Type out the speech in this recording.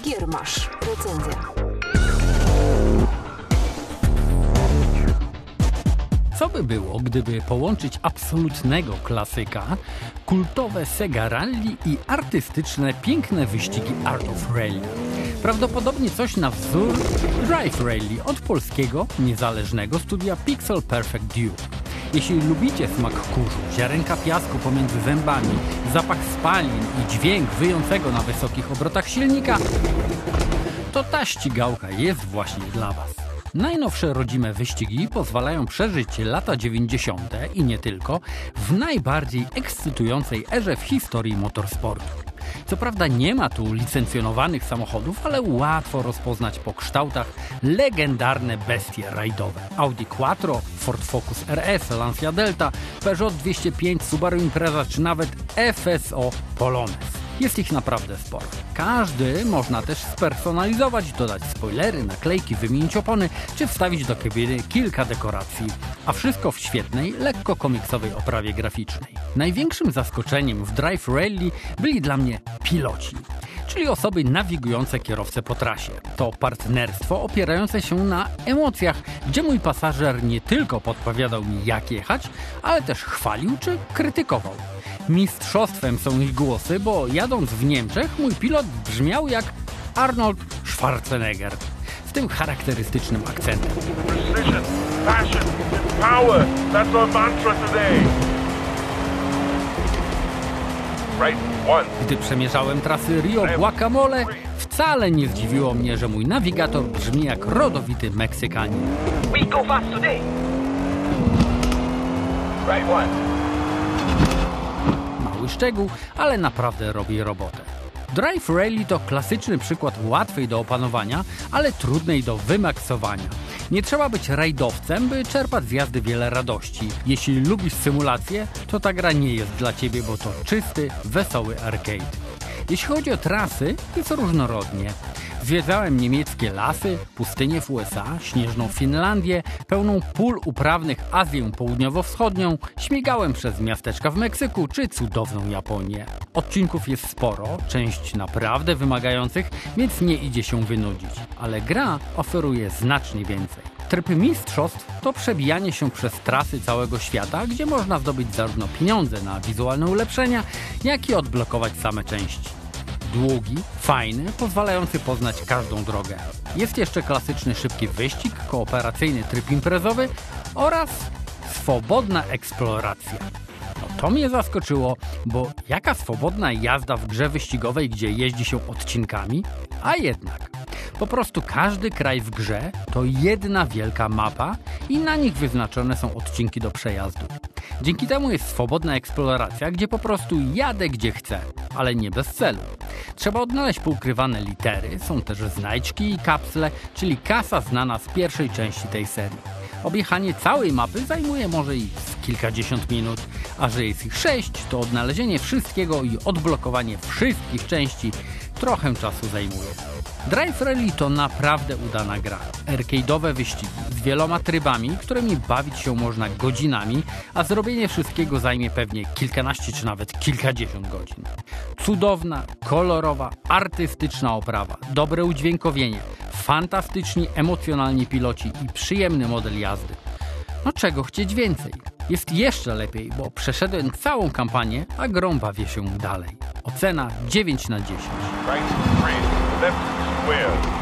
Giermasz. Recenzja. Co by było, gdyby połączyć absolutnego klasyka, kultowe Sega Rally i artystyczne, piękne wyścigi Art of Rally? Prawdopodobnie coś na wzór Drive Rally od polskiego, niezależnego studia Pixel Perfect Duke. Jeśli lubicie smak kurzu, ziarenka piasku pomiędzy zębami, zapach spalin i dźwięk wyjącego na wysokich obrotach silnika, to ta ścigałka jest właśnie dla Was. Najnowsze rodzime wyścigi pozwalają przeżyć lata 90. i nie tylko w najbardziej ekscytującej erze w historii motorsportu. Co prawda nie ma tu licencjonowanych samochodów, ale łatwo rozpoznać po kształtach legendarne bestie rajdowe. Audi Quattro, Ford Focus RS, Lancia Delta, Peugeot 205, Subaru Impreza czy nawet FSO Polones. Jest ich naprawdę sporo. Każdy można też spersonalizować, dodać spoilery, naklejki, wymienić opony, czy wstawić do kabiny kilka dekoracji. A wszystko w świetnej, lekko komiksowej oprawie graficznej. Największym zaskoczeniem w Drive Rally byli dla mnie piloci, czyli osoby nawigujące kierowcę po trasie. To partnerstwo opierające się na emocjach, gdzie mój pasażer nie tylko podpowiadał mi jak jechać, ale też chwalił czy krytykował. Mistrzostwem są ich głosy, bo jadąc w Niemczech mój pilot brzmiał jak Arnold Schwarzenegger z tym charakterystycznym akcentem. Precision, passion, and power. That's our mantra today. Right, one. Gdy przemierzałem trasy Rio Guacamole, wcale nie zdziwiło mnie, że mój nawigator brzmi jak rodowity Meksykanin. We go fast today. Right, one. Mały szczegół, ale naprawdę robi robotę. Drive Rally to klasyczny przykład łatwej do opanowania, ale trudnej do wymaksowania. Nie trzeba być rajdowcem, by czerpać z jazdy wiele radości. Jeśli lubisz symulację, to ta gra nie jest dla Ciebie, bo to czysty, wesoły arcade. Jeśli chodzi o trasy, jest różnorodnie. Zwiedzałem niemieckie lasy, pustynię w USA, śnieżną Finlandię, pełną pól uprawnych Azję Południowo-Wschodnią, śmigałem przez miasteczka w Meksyku czy cudowną Japonię. Odcinków jest sporo, część naprawdę wymagających, więc nie idzie się wynudzić. Ale gra oferuje znacznie więcej. Tryb mistrzostw to przebijanie się przez trasy całego świata, gdzie można zdobyć zarówno pieniądze na wizualne ulepszenia, jak i odblokować same części. Długi, fajny, pozwalający poznać każdą drogę. Jest jeszcze klasyczny szybki wyścig, kooperacyjny tryb imprezowy oraz swobodna eksploracja. No to mnie zaskoczyło, bo jaka swobodna jazda w grze wyścigowej, gdzie jeździ się odcinkami? A jednak. Po prostu każdy kraj w grze to jedna wielka mapa i na nich wyznaczone są odcinki do przejazdu. Dzięki temu jest swobodna eksploracja, gdzie po prostu jadę gdzie chcę, ale nie bez celu. Trzeba odnaleźć poukrywane litery, są też znajdźki i kapsle, czyli kasa znana z pierwszej części tej serii. Objechanie całej mapy zajmuje może i z kilkadziesiąt minut, a że jest ich 6, to odnalezienie wszystkiego i odblokowanie wszystkich części trochę czasu zajmuje. Drive Rally to naprawdę udana gra. Arcade'owe wyścigi z wieloma trybami, którymi bawić się można godzinami, a zrobienie wszystkiego zajmie pewnie kilkanaście czy nawet kilkadziesiąt godzin. Cudowna, kolorowa, artystyczna oprawa, dobre udźwiękowienie, fantastyczni, emocjonalni piloci i przyjemny model jazdy. No czego chcieć więcej? Jest jeszcze lepiej, bo przeszedłem całą kampanię, a grą bawię się dalej. Ocena 9/10. Right, three, left, square.